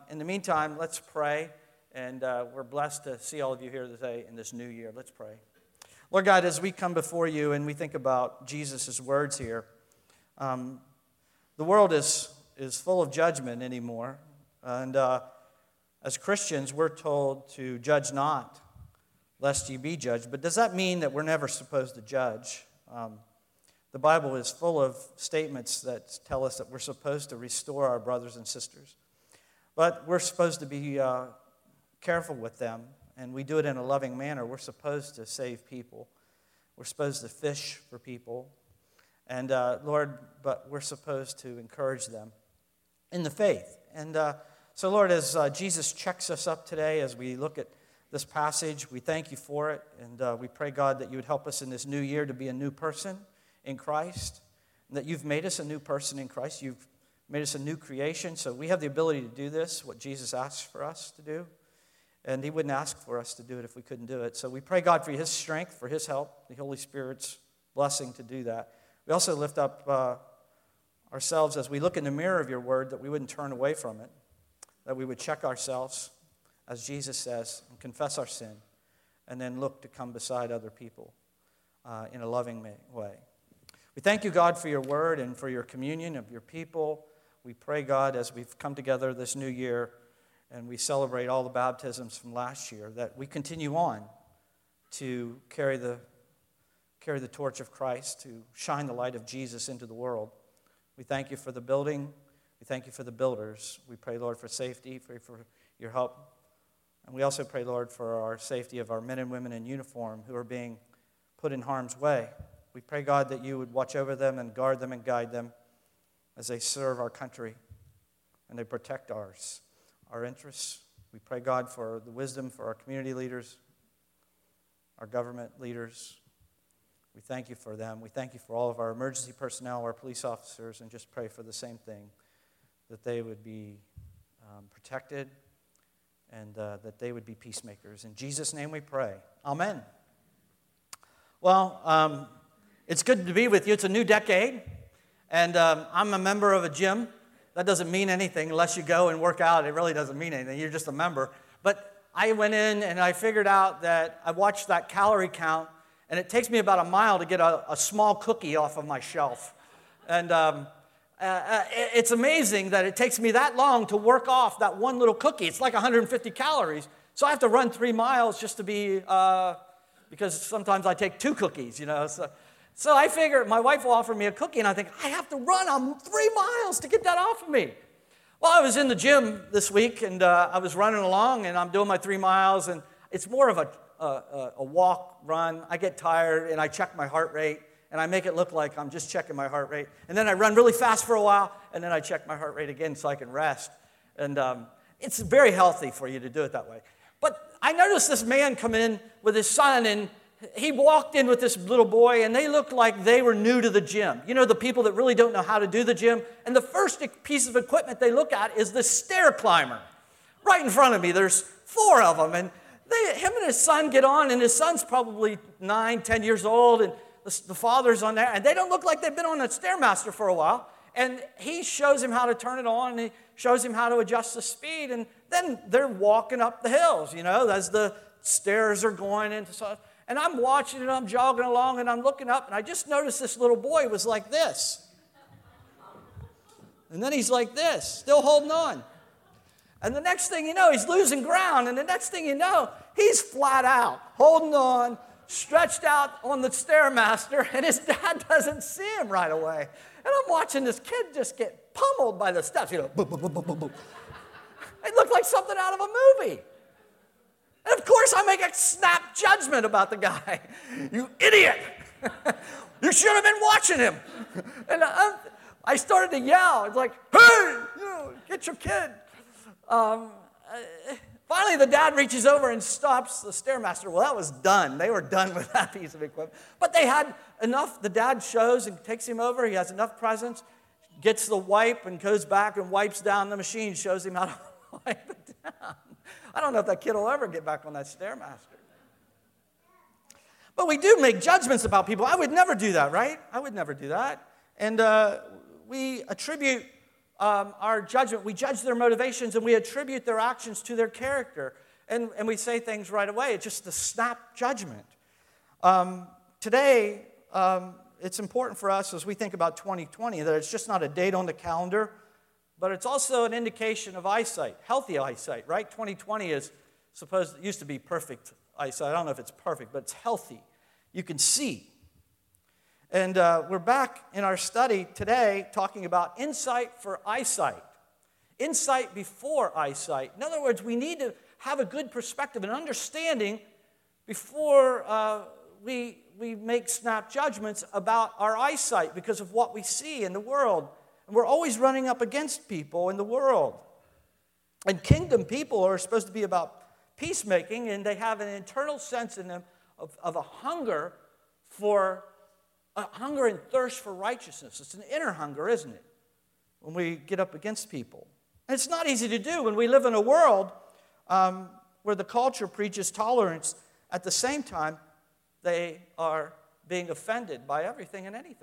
in the meantime, let's pray. And we're blessed to see all of you here today in this new year. Let's pray. Lord God, as we come before you and we think about Jesus' words here, the world is full of judgment anymore. And as Christians, we're told to judge not, lest ye be judged. But does that mean that we're never supposed to judge? The Bible is full of statements that tell us that we're supposed to restore our brothers and sisters. But we're supposed to be careful with them, and we do it in a loving manner. We're supposed to save people. We're supposed to fish for people. And Lord, but we're supposed to encourage them in the faith. And so, Lord, as Jesus checks us up today, as we look at this passage, we thank you for it. And we pray, God, that you would help us in this new year to be a new person in Christ, and that you've made us a new person in Christ. You've made us a new creation, so we have the ability to do this, what Jesus asks for us to do. And he wouldn't ask for us to do it if we couldn't do it. So we pray, God, for his strength, for his help, the Holy Spirit's blessing to do that. We also lift up ourselves as we look in the mirror of your word, that we wouldn't turn away from it, that we would check ourselves, as Jesus says, and confess our sin, and then look to come beside other people in a loving way. We thank you, God, for your word and for your communion of your people. We pray, God, as we've come together this new year and we celebrate all the baptisms from last year, that we continue on to carry the torch of Christ, to shine the light of Jesus into the world. We thank you for the building. We thank you for the builders. We pray, Lord, for safety, pray for your help. And we also pray, Lord, for our safety of our men and women in uniform who are being put in harm's way. We pray, God, that you would watch over them and guard them and guide them as they serve our country and they protect our interests. We pray, God, for the wisdom for our community leaders, our government leaders. We thank you for them. We thank you for all of our emergency personnel, our police officers, and just pray for the same thing, that they would be protected and that they would be peacemakers. In Jesus' name we pray. Amen. Well, it's good to be with you. It's a new decade, and I'm a member of a gym. That doesn't mean anything unless you go and work out. It really doesn't mean anything. You're just a member. But I went in and I figured out that I watched that calorie count, and it takes me about a mile to get a small cookie off of my shelf. And it's amazing that it takes me that long to work off that one little cookie. It's like 150 calories. So I have to run 3 miles just to be, because sometimes I take 2 cookies, you know. So I figure my wife will offer me a cookie, and I think, I have to run 3 miles to get that off of me. Well, I was in the gym this week, and I was running along, and I'm doing my 3 miles, and it's more of a walk, run. I get tired, and I check my heart rate, and I make it look like I'm just checking my heart rate. And then I run really fast for a while, and then I check my heart rate again so I can rest. And it's very healthy for you to do it that way. But I noticed this man come in with his son, and he walked in with this little boy, and they looked like they were new to the gym. You know, the people that really don't know how to do the gym. And the first piece of equipment they look at is the stair climber. Right in front of me, there's 4 of them. And him and his son get on, and his son's probably 9, 10 years old, and the father's on there. And they don't look like they've been on a Stairmaster for a while. And he shows him how to turn it on, and he shows him how to adjust the speed. And then they're walking up the hills, you know, as the stairs are going into stuff. And I'm watching and I'm jogging along and I'm looking up, and I just noticed this little boy was like this. And then he's like this, still holding on. And the next thing you know, he's losing ground. And the next thing you know, he's flat out, holding on, stretched out on the Stairmaster, and his dad doesn't see him right away. And I'm watching this kid just get pummeled by the steps, you know, boom, boom, boom, boom, boom, boom. It looked like something out of a movie. And of course, I make a snap judgment about the guy. You idiot! You should have been watching him. And I started to yell. It's like, hey, you know, get your kid. Finally, the dad reaches over and stops the Stairmaster. Well, that was done. They were done with that piece of equipment. But they had enough. The dad shows and takes him over. He has enough presence, gets the wipe and goes back and wipes down the machine, shows him how to wipe it down. I don't know if that kid will ever get back on that Stairmaster. But we do make judgments about people. I would never do that, right? I would never do that. And we attribute our judgment. We judge their motivations and we attribute their actions to their character. And we say things right away. It's just the snap judgment. Today, it's important for us as we think about 2020 that it's just not a date on the calendar, but it's also an indication of eyesight, healthy eyesight, right? 2020 is supposed, it used to be perfect eyesight. I don't know if it's perfect, but it's healthy. You can see. And we're back in our study today talking about insight for eyesight. Insight before eyesight. In other words, we need to have a good perspective and understanding before we make snap judgments about our eyesight because of what we see in the world. And we're always running up against people in the world. And kingdom people are supposed to be about peacemaking, and they have an internal sense in them of a hunger and thirst for righteousness. It's an inner hunger, isn't it? When we get up against people. And it's not easy to do when we live in a world where the culture preaches tolerance. At the same time, they are being offended by everything and anything.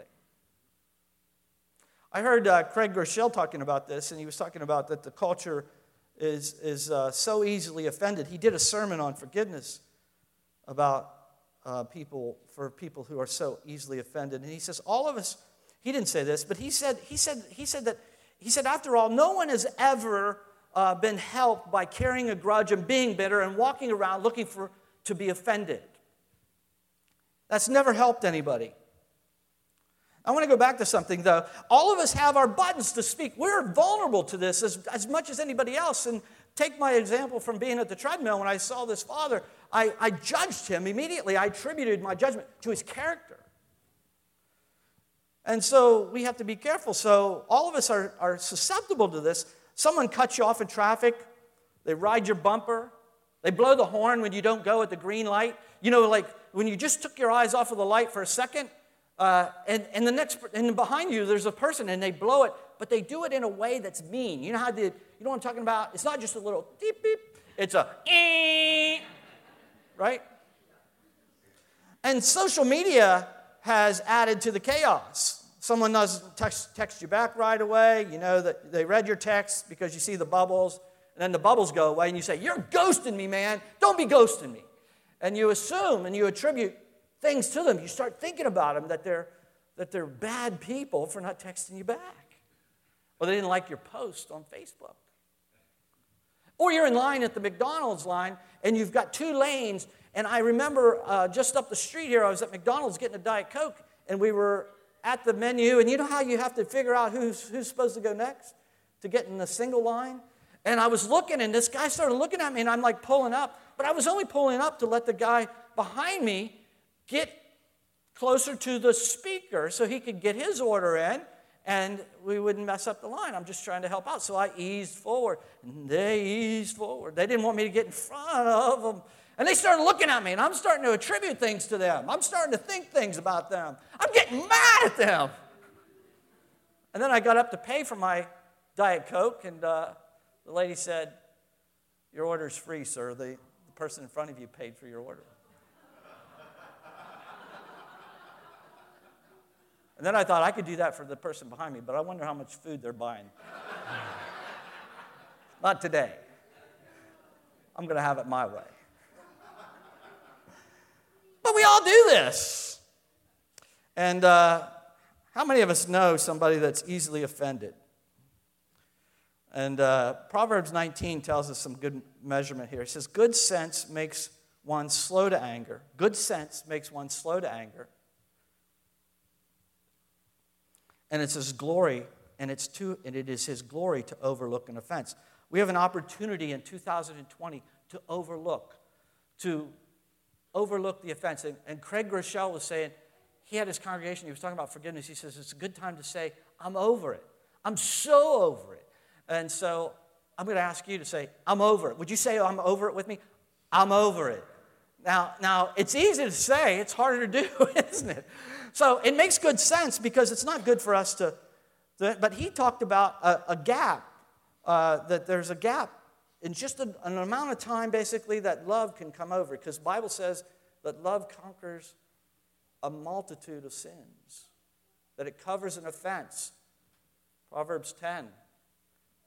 I heard Craig Groeschel talking about this, and he was talking about that the culture is so easily offended. He did a sermon on forgiveness about people who are so easily offended, and he says all of us. He didn't say this, but he said after all, no one has ever been helped by carrying a grudge and being bitter and walking around looking to be offended. That's never helped anybody. I want to go back to something, though. All of us have our buttons to speak. We're vulnerable to this as much as anybody else. And take my example from being at the treadmill. When I saw this father, I judged him immediately. I attributed my judgment to his character. And so we have to be careful. So all of us are susceptible to this. Someone cuts you off in traffic. They ride your bumper. They blow the horn when you don't go at the green light. You know, like when you just took your eyes off of the light for a second, and behind you there's a person and they blow it, but they do it in a way that's mean. You know what I'm talking about? It's not just a little beep beep. It's a right? And social media has added to the chaos. Someone doesn't text you back right away. You know that they read your text because you see the bubbles, and then the bubbles go away, and you say, "You're ghosting me, man. Don't be ghosting me." And you assume and you attribute things to them. You start thinking about them that they're bad people for not texting you back, or they didn't like your post on Facebook. Or you're in line at the McDonald's line, and you've got two lanes. And I remember just up the street here, I was at McDonald's getting a Diet Coke, and we were at the menu. And you know how you have to figure out who's supposed to go next to get in the single line? And I was looking, and this guy started looking at me, and I'm like pulling up. But I was only pulling up to let the guy behind me get closer to the speaker so he could get his order in, and we wouldn't mess up the line. I'm just trying to help out. So I eased forward, and they eased forward. They didn't want me to get in front of them. And they started looking at me, and I'm starting to attribute things to them. I'm starting to think things about them. I'm getting mad at them. And then I got up to pay for my Diet Coke, and the lady said, "Your order's free, sir. The person in front of you paid for your order." And then I thought I could do that for the person behind me, but I wonder how much food they're buying. Not today. I'm going to have it my way. But we all do this. And how many of us know somebody that's easily offended? And Proverbs 19 tells us some good measurement here. It says, good sense makes one slow to anger. Good sense makes one slow to anger. And it's His glory, and it is His glory to overlook an offense. We have an opportunity in 2020 to overlook the offense. And Craig Groeschel was saying, he had his congregation, he was talking about forgiveness. He says, it's a good time to say, I'm over it. I'm so over it. And so I'm going to ask you to say, I'm over it. Would you say, I'm over it with me? I'm over it. Now, it's easy to say. It's harder to do, isn't it? So it makes good sense because it's not good for us to but he talked about a gap, that there's a gap in just an amount of time, basically, that love can come over. Because the Bible says that love conquers a multitude of sins, that it covers an offense. Proverbs 10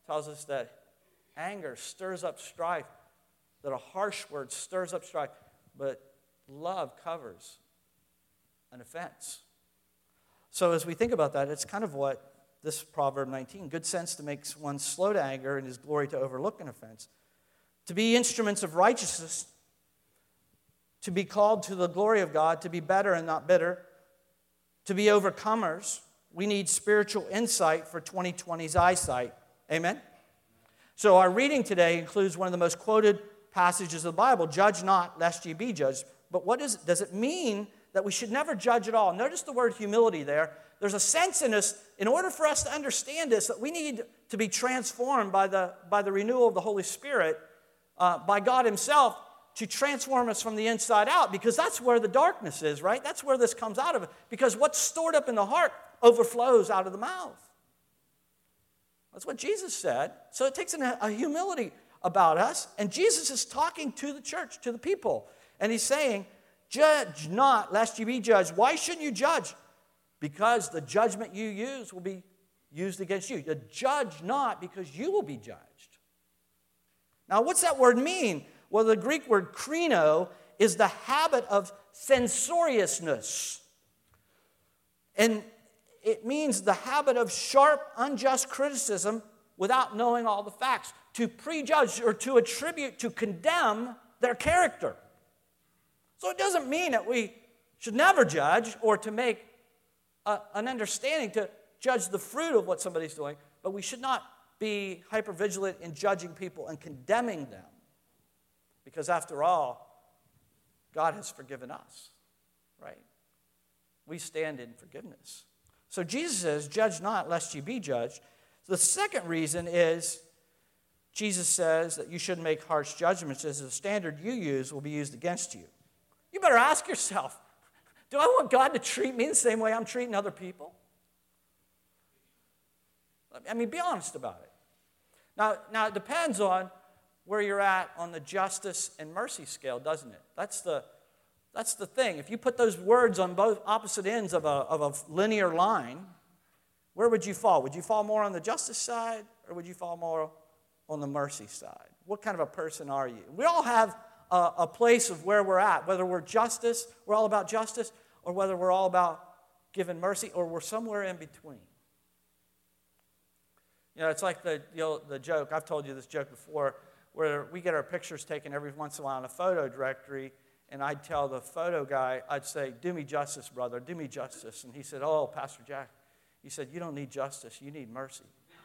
tells us that anger stirs up strife, that a harsh word stirs up strife, but love covers an offense. So as we think about that, it's kind of what this Proverb 19, good sense to make one slow to anger and his glory to overlook an offense. To be instruments of righteousness, to be called to the glory of God, to be better and not bitter, to be overcomers. We need spiritual insight for 2020's eyesight. Amen? So our reading today includes one of the most quoted passages of the Bible, judge not, lest ye be judged. But what does it mean that we should never judge at all? Notice the word humility there. There's a sense in us, in order for us to understand this, that we need to be transformed by the renewal of the Holy Spirit, by God himself, to transform us from the inside out, because that's where the darkness is, right? That's where this comes out of it. Because what's stored up in the heart overflows out of the mouth. That's what Jesus said. So it takes a humility about us. And Jesus is talking to the church, to the people. And he's saying, judge not, lest you be judged. Why shouldn't you judge? Because the judgment you use will be used against you. You judge not, because you will be judged. Now, what's that word mean? Well, the Greek word krino is the habit of censoriousness. And it means the habit of sharp, unjust criticism without knowing all the facts, to prejudge or to attribute, to condemn their character. So it doesn't mean that we should never judge or to make an understanding to judge the fruit of what somebody's doing, but we should not be hypervigilant in judging people and condemning them. Because after all, God has forgiven us, right? We stand in forgiveness. So Jesus says, judge not, lest you be judged. The second reason is, Jesus says that you shouldn't make harsh judgments, as the standard you use will be used against you. You better ask yourself, do I want God to treat me the same way I'm treating other people? I mean, be honest about it. Now it depends on where you're at on the justice and mercy scale, doesn't it? That's the thing. If you put those words on both opposite ends of a linear line, where would you fall? Would you fall more on the justice side, or would you fall more on the mercy side? What kind of a person are you? We all have a place of where we're at, whether we're all about justice, or whether we're all about giving mercy, or we're somewhere in between. You know, it's like the joke. I've told you this joke before, where we get our pictures taken every once in a while in a photo directory, and I'd tell the photo guy, I'd say, do me justice, brother, do me justice. And he said, oh, Pastor Jack, he said, you don't need justice, you need mercy.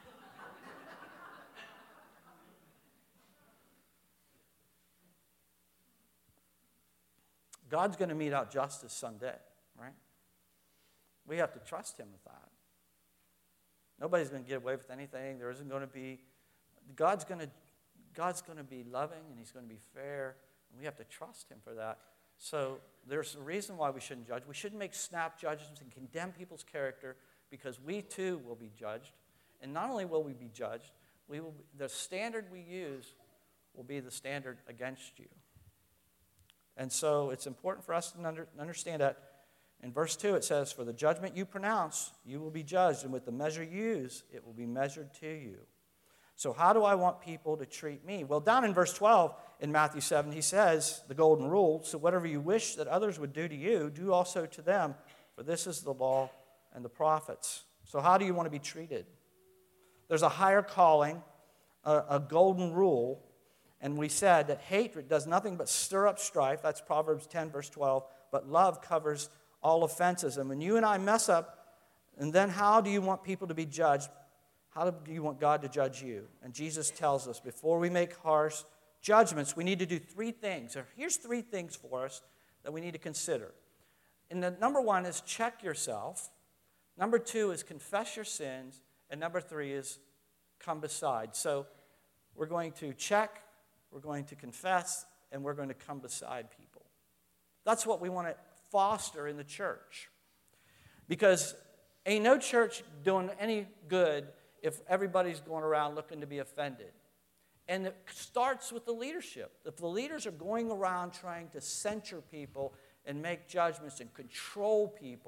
God's going to mete out justice someday, right? We have to trust him with that. Nobody's going to get away with anything. There isn't going to be. God's going to be loving, and he's going to be fair, and we have to trust him for that. So there's a reason why we shouldn't judge. We shouldn't make snap judgments and condemn people's character, because we too will be judged. And not only will we be judged, the standard we use will be the standard against you. And so it's important for us to understand that. In verse 2 it says, for the judgment you pronounce, you will be judged, and with the measure you use, it will be measured to you. So how do I want people to treat me? Well, down in verse 12 in Matthew 7, he says, the golden rule, so whatever you wish that others would do to you, do also to them, for this is the law and the prophets. So how do you want to be treated? There's a higher calling, a golden rule, and we said that hatred does nothing but stir up strife. That's Proverbs 10, verse 12. But love covers all offenses. And when you and I mess up, and then how do you want people to be judged? How do you want God to judge you? And Jesus tells us, before we make harsh judgments, we need to do three things. Here's three things for us that we need to consider. And the number one is check yourself. Number two is confess your sins. And number three is come beside. So we're going to check, we're going to confess, and we're going to come beside people. That's what we want to foster in the church. Because ain't no church doing any good if everybody's going around looking to be offended. And it starts with the leadership. If the leaders are going around trying to censure people and make judgments and control people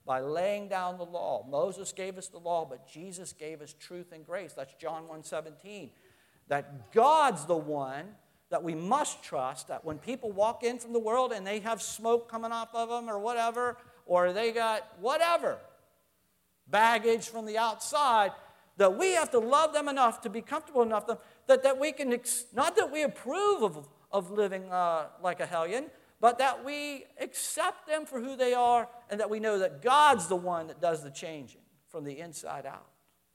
by laying down the law. Moses gave us the law, but Jesus gave us truth and grace. That's John 1:17. That God's the one that we must trust, that when people walk in from the world and they have smoke coming off of them or whatever, or they got whatever, baggage from the outside, that we have to love them enough to be comfortable enough that we can, not that we approve of living like a hellion, but that we accept them for who they are and that we know that God's the one that does the changing from the inside out.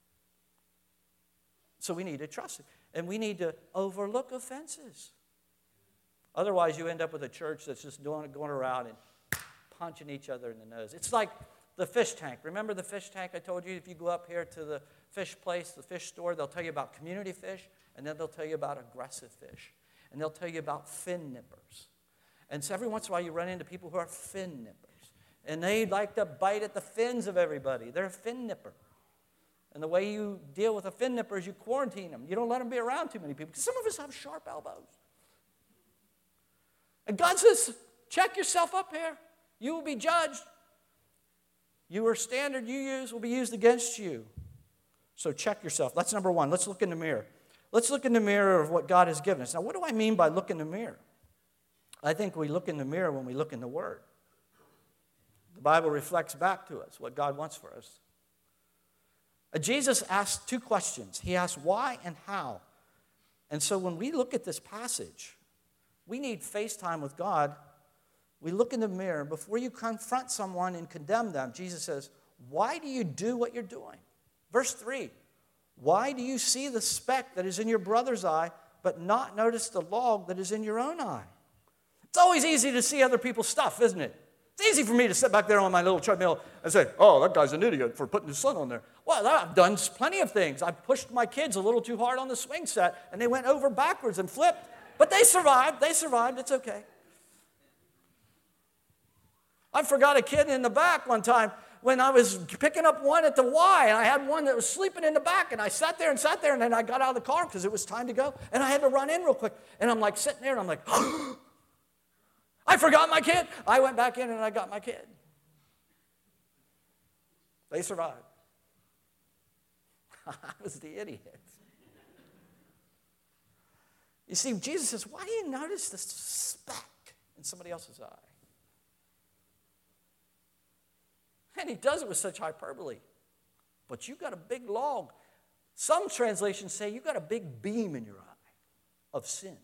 So we need to trust it. And we need to overlook offenses. Otherwise, you end up with a church that's just going around and punching each other in the nose. It's like the fish tank. Remember the fish tank I told you? If you go up here to the fish place, the fish store, they'll tell you about community fish, and then they'll tell you about aggressive fish. And they'll tell you about fin nippers. And so every once in a while you run into people who are fin nippers. And they like to bite at the fins of everybody. They're a fin nipper. And the way you deal with a fin nipper is you quarantine them. You don't let them be around too many people. Because some of us have sharp elbows. And God says, check yourself up here. You will be judged. Your standard you use will be used against you. So check yourself. That's number one. Let's look in the mirror. Let's look in the mirror of what God has given us. Now, what do I mean by look in the mirror? I think we look in the mirror when we look in the Word. The Bible reflects back to us what God wants for us. Jesus asked two questions. He asked why and how. And so when we look at this passage, we need face time with God. We look in the mirror. Before you confront someone and condemn them, Jesus says, why do you do what you're doing? Verse 3, why do you see the speck that is in your brother's eye, but not notice the log that is in your own eye? It's always easy to see other people's stuff, isn't it? It's easy for me to sit back there on my little treadmill and say, oh, that guy's an idiot for putting his son on there. Well, I've done plenty of things. I've pushed my kids a little too hard on the swing set, and they went over backwards and flipped. But they survived. They survived. It's okay. I forgot a kid in the back one time when I was picking up one at the Y, and I had one that was sleeping in the back, and I sat there, and then I got out of the car because it was time to go, and I had to run in real quick. And I'm like sitting there, and I'm like, I forgot my kid. I went back in, and I got my kid. They survived. I was the idiot. You see, Jesus says, why do you notice this speck in somebody else's eye? And he does it with such hyperbole. But you got a big log. Some translations say you got a big beam in your eye of sin.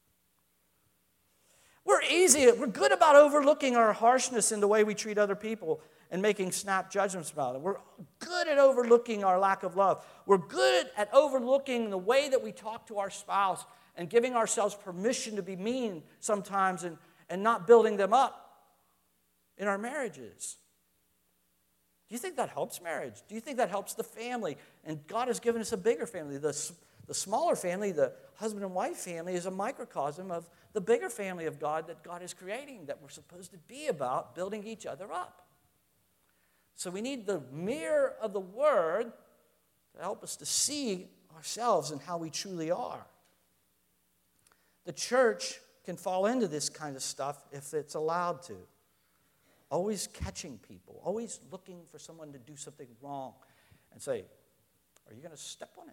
We're good about overlooking our harshness in the way we treat other people and making snap judgments about it. We're good at overlooking our lack of love. We're good at overlooking the way that we talk to our spouse and giving ourselves permission to be mean sometimes and not building them up in our marriages. Do you think that helps marriage? Do you think that helps the family? And God has given us a bigger family. The smaller family, the husband and wife family, is a microcosm of the bigger family of God that God is creating, that we're supposed to be about building each other up. So we need the mirror of the Word to help us to see ourselves and how we truly are. The church can fall into this kind of stuff if it's allowed to. Always catching people, always looking for someone to do something wrong and say, are you going to step on it?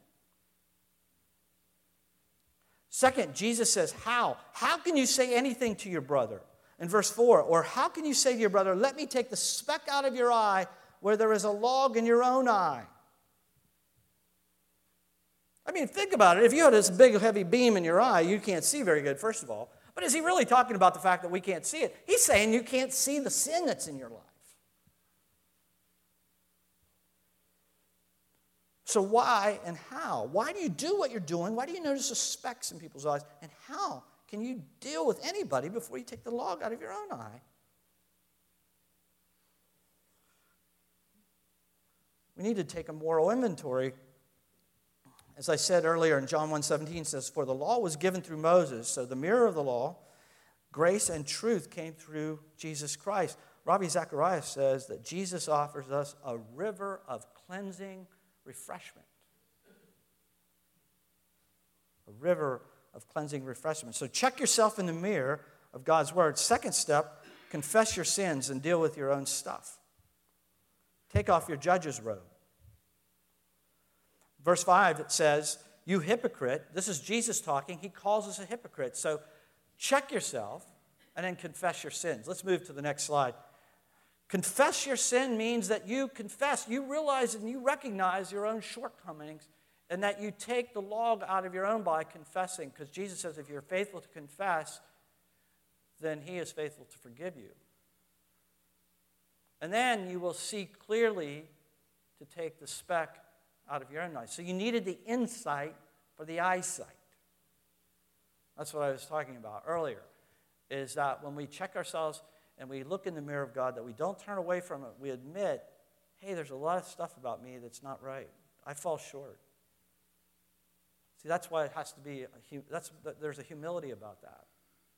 Second, Jesus says, how? How can you say anything to your brother? In verse 4, or how can you say to your brother, let me take the speck out of your eye where there is a log in your own eye? I mean, think about it. If you had this big, heavy beam in your eye, you can't see very good, first of all. But is he really talking about the fact that we can't see it? He's saying you can't see the sin that's in your life. So why and how? Why do you do what you're doing? Why do you notice the specks in people's eyes? And how can you deal with anybody before you take the log out of your own eye? We need to take a moral inventory. As I said earlier in John 1:17 says, for the law was given through Moses, so the mirror of the law, grace and truth came through Jesus Christ. Ravi Zacharias says that Jesus offers us a river of cleansing refreshment. A river of cleansing refreshment. So check yourself in the mirror of God's Word. Second step, confess your sins and deal with your own stuff. Take off your judge's robe. Verse 5, it says, you hypocrite. This is Jesus talking. He calls us a hypocrite. So check yourself and then confess your sins. Let's move to the next slide. Confess your sin means that you confess, you realize and you recognize your own shortcomings, and that you take the log out of your own by confessing. Because Jesus says if you're faithful to confess, then he is faithful to forgive you. And then you will see clearly to take the speck out of your own eye. So you needed the insight for the eyesight. That's what I was talking about earlier, is that when we check ourselves and we look in the mirror of God, that we don't turn away from it. We admit, hey, there's a lot of stuff about me that's not right. I fall short. See, that's why it has to be, there's a humility about that.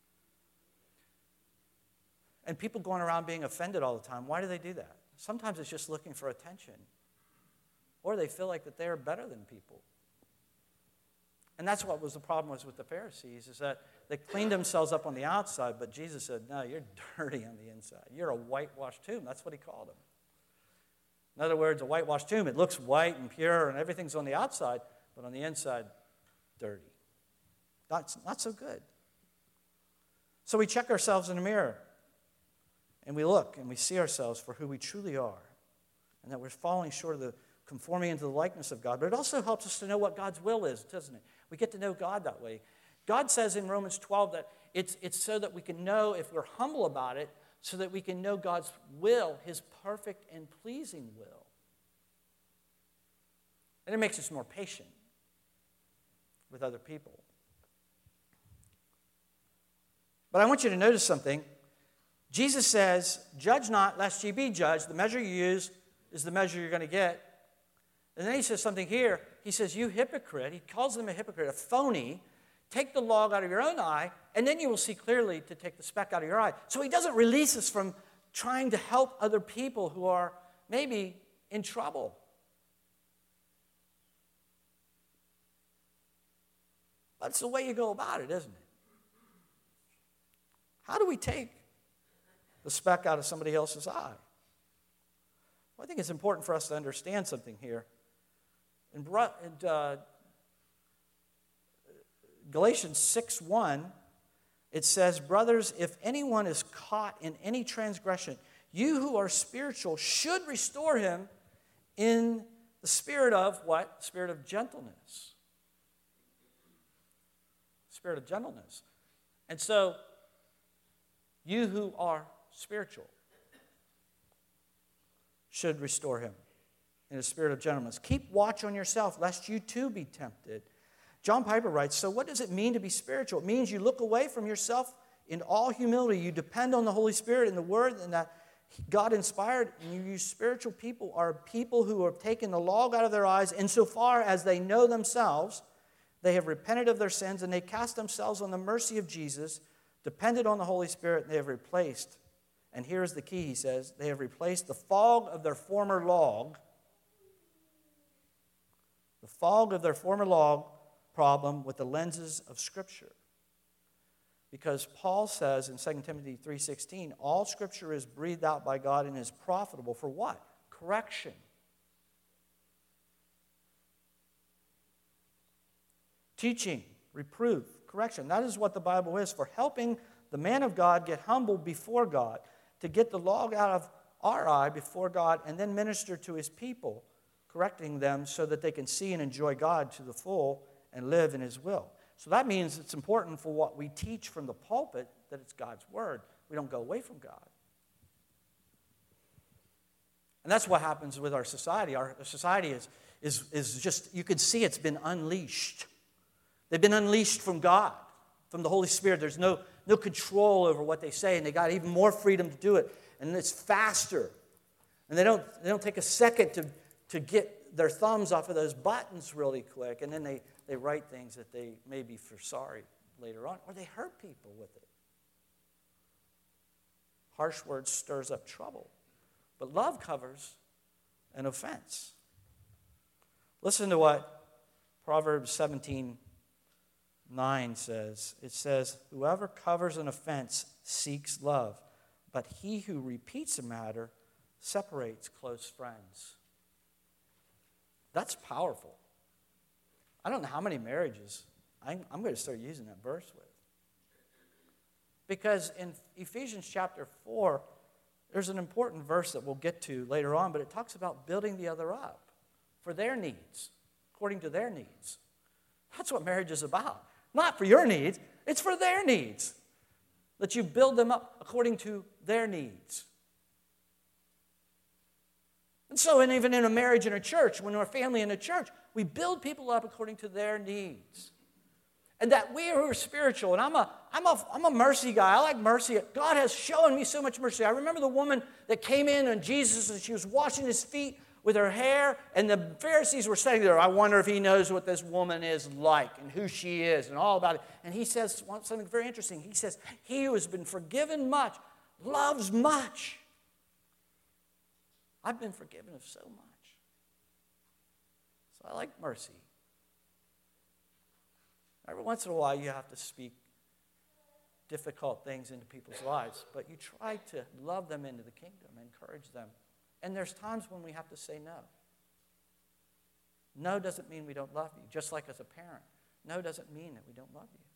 And people going around being offended all the time, why do they do that? Sometimes it's just looking for attention. Or they feel like that they're better than people. And that's what was the problem was with the Pharisees, is that they cleaned themselves up on the outside, but Jesus said, no, you're dirty on the inside. You're a whitewashed tomb. That's what he called them. In other words, a whitewashed tomb, it looks white and pure and everything's on the outside, but on the inside, dirty. Not so good. So we check ourselves in the mirror, and we look and we see ourselves for who we truly are, and that we're falling short of the conforming into the likeness of God. But it also helps us to know what God's will is, doesn't it? We get to know God that way. God says in Romans 12 that it's so that we can know, if we're humble about it, so that we can know God's will, his perfect and pleasing will. And it makes us more patient with other people. But I want you to notice something. Jesus says, judge not, lest ye be judged. The measure you use is the measure you're going to get. And then he says something here. He says, you hypocrite. He calls them a hypocrite, a phony. Take the log out of your own eye, and then you will see clearly to take the speck out of your eye. So he doesn't release us from trying to help other people who are maybe in trouble. That's the way you go about it, isn't it? How do we take the speck out of somebody else's eye? Well, I think it's important for us to understand something here. In Galatians 6:1, it says, brothers, if anyone is caught in any transgression, you who are spiritual should restore him in the spirit of what? Spirit of gentleness. Spirit of gentleness. And so, you who are spiritual should restore him in a spirit of gentleness. Keep watch on yourself, lest you too be tempted. John Piper writes, so what does it mean to be spiritual? It means you look away from yourself in all humility. You depend on the Holy Spirit and the Word, and that God inspired. And you spiritual people are people who have taken the log out of their eyes insofar as they know themselves. They have repented of their sins, and they cast themselves on the mercy of Jesus, depended on the Holy Spirit, and they have replaced, and here's the key, he says, they have replaced the fog of their former log, problem with the lenses of Scripture. Because Paul says in 2 Timothy 3:16, all Scripture is breathed out by God and is profitable for what? Correction. Teaching, reproof, correction. That is what the Bible is, for helping the man of God get humble before God, to get the log out of our eye before God, and then minister to his people, correcting them so that they can see and enjoy God to the full and live in his will. So that means it's important for what we teach from the pulpit that it's God's word. We don't go away from God. And that's what happens with our society. Our society is just, you can see it's been unleashed. They've been unleashed from God, from the Holy Spirit. There's no control over what they say, and they got even more freedom to do it. And it's faster. And they don't take a second to get their thumbs off of those buttons really quick, and then they write things that they may be for sorry later on, or they hurt people with it. Harsh words stirs up trouble, but love covers an offense. Listen to what Proverbs 17:9 says. It says, whoever covers an offense seeks love, but he who repeats a matter separates close friends. That's powerful. I don't know how many marriages I'm going to start using that verse with. Because in Ephesians chapter 4, there's an important verse that we'll get to later on, but it talks about building the other up for their needs, according to their needs. That's what marriage is about. Not for your needs, it's for their needs. That you build them up according to their needs. And so, and even in a marriage in a church, when we're a family in a church, we build people up according to their needs. And that we who are spiritual, and I'm a mercy guy. I like mercy. God has shown me so much mercy. I remember the woman that came in on Jesus, and she was washing his feet with her hair, and the Pharisees were saying there, I wonder if he knows what this woman is like and who she is and all about it. And he says something very interesting. He says, he who has been forgiven much loves much. I've been forgiven of so much. So I like mercy. Every once in a while, you have to speak difficult things into people's lives, but you try to love them into the kingdom, encourage them. And there's times when we have to say no. No doesn't mean we don't love you, just like as a parent. No doesn't mean that we don't love you.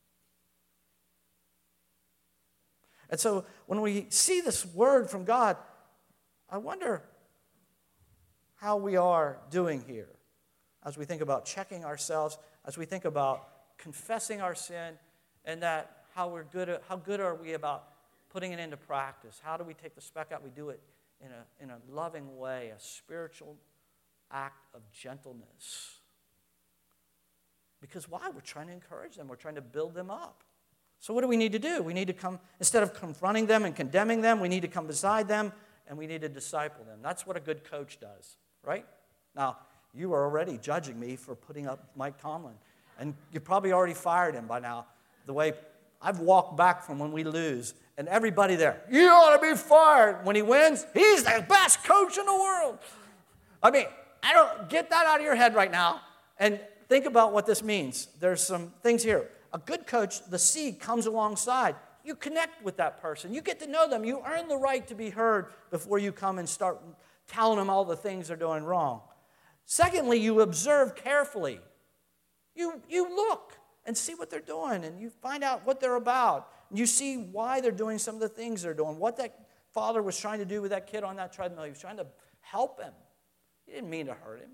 And so when we see this word from God, I wonder how we are doing here as we think about checking ourselves, as we think about confessing our sin, and that how good are we about putting it into practice? How do we take the speck out? We do it in a loving way, a spiritual act of gentleness. Because why? We're trying to encourage them. We're trying to build them up. So what do we need to do? We need to come, instead of confronting them and condemning them, we need to come beside them and we need to disciple them. That's what a good coach does, right? Now, you are already judging me for putting up Mike Tomlin. And you probably already fired him by now. The way I've walked back from when we lose, and everybody there, you ought to be fired. When he wins, he's the best coach in the world. I mean, I don't get that out of your head right now. And think about what this means. There's some things here. A good coach, the seed comes alongside. You connect with that person. You get to know them. You earn the right to be heard before you come and start telling them all the things they're doing wrong. Secondly, you observe carefully. You look and see what they're doing, and you find out what they're about. And you see why they're doing some of the things they're doing, what that father was trying to do with that kid on that treadmill. He was trying to help him. He didn't mean to hurt him.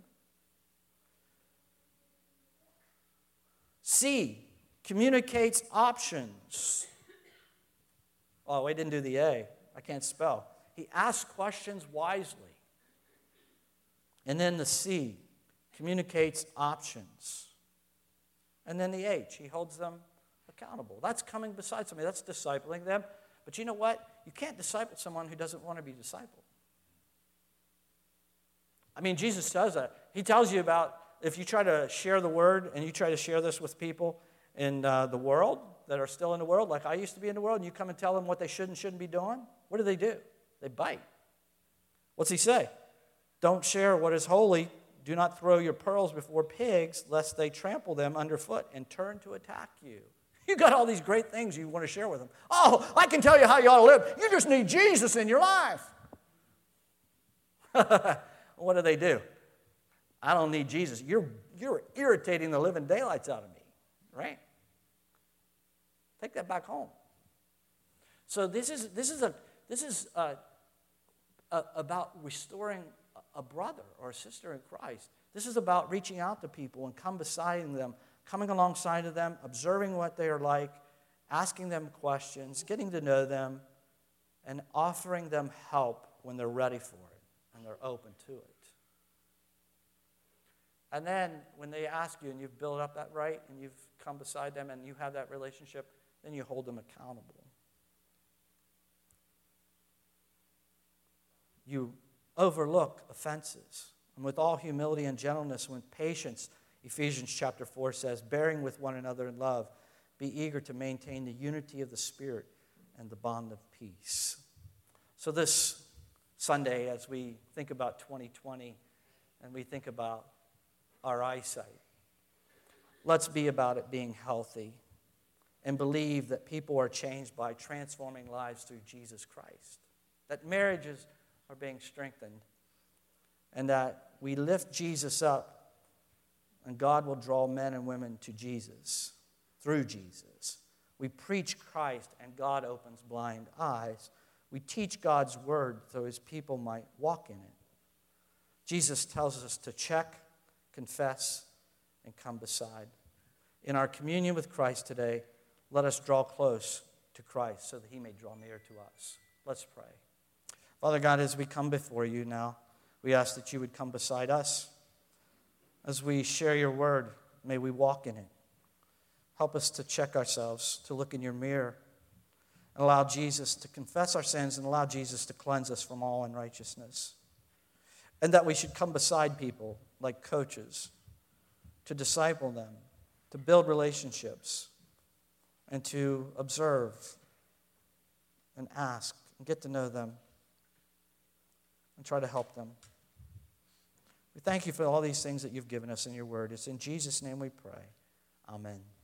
C, communicates options. Oh, we didn't do the A. I can't spell. He asks questions wisely. And then the C, communicates options. And then the H, he holds them accountable. That's coming beside somebody. That's discipling them. But you know what? You can't disciple someone who doesn't want to be discipled. I mean, Jesus does that. He tells you about if you try to share the word and you try to share this with people in the world that are still in the world, like I used to be in the world, and you come and tell them what they should and shouldn't be doing, what do? They bite. What's he say? Don't share what is holy. Do not throw your pearls before pigs, lest they trample them underfoot and turn to attack you. You got all these great things you want to share with them. Oh, I can tell you how you ought to live. You just need Jesus in your life. What do? I don't need Jesus. You're irritating the living daylights out of me, right? Take that back home. So this is about restoring a brother or a sister in Christ. This is about reaching out to people and coming alongside of them, observing what they are like, asking them questions, getting to know them, and offering them help when they're ready for it and they're open to it. And then when they ask you and you've built up that right and you've come beside them and you have that relationship, then you hold them accountable. You overlook offenses, and with all humility and gentleness, and with patience, Ephesians chapter 4 says, bearing with one another in love, be eager to maintain the unity of the Spirit and the bond of peace. So this Sunday, as we think about 2020 and we think about our eyesight, let's be about it being healthy and believe that people are changed by transforming lives through Jesus Christ. That marriages are being strengthened, and that we lift Jesus up, and God will draw men and women to Jesus through Jesus. We preach Christ, and God opens blind eyes. We teach God's word so his people might walk in it. Jesus tells us to check, confess, and come beside. In our communion with Christ today, let us draw close to Christ so that he may draw near to us. Let's pray. Father God, as we come before you now, we ask that you would come beside us. As we share your word, may we walk in it. Help us to check ourselves, to look in your mirror, and allow Jesus to confess our sins and allow Jesus to cleanse us from all unrighteousness. And that we should come beside people like coaches, to disciple them, to build relationships, and to observe and ask and get to know them and try to help them. We thank you for all these things that you've given us in your word. It's in Jesus' name we pray. Amen.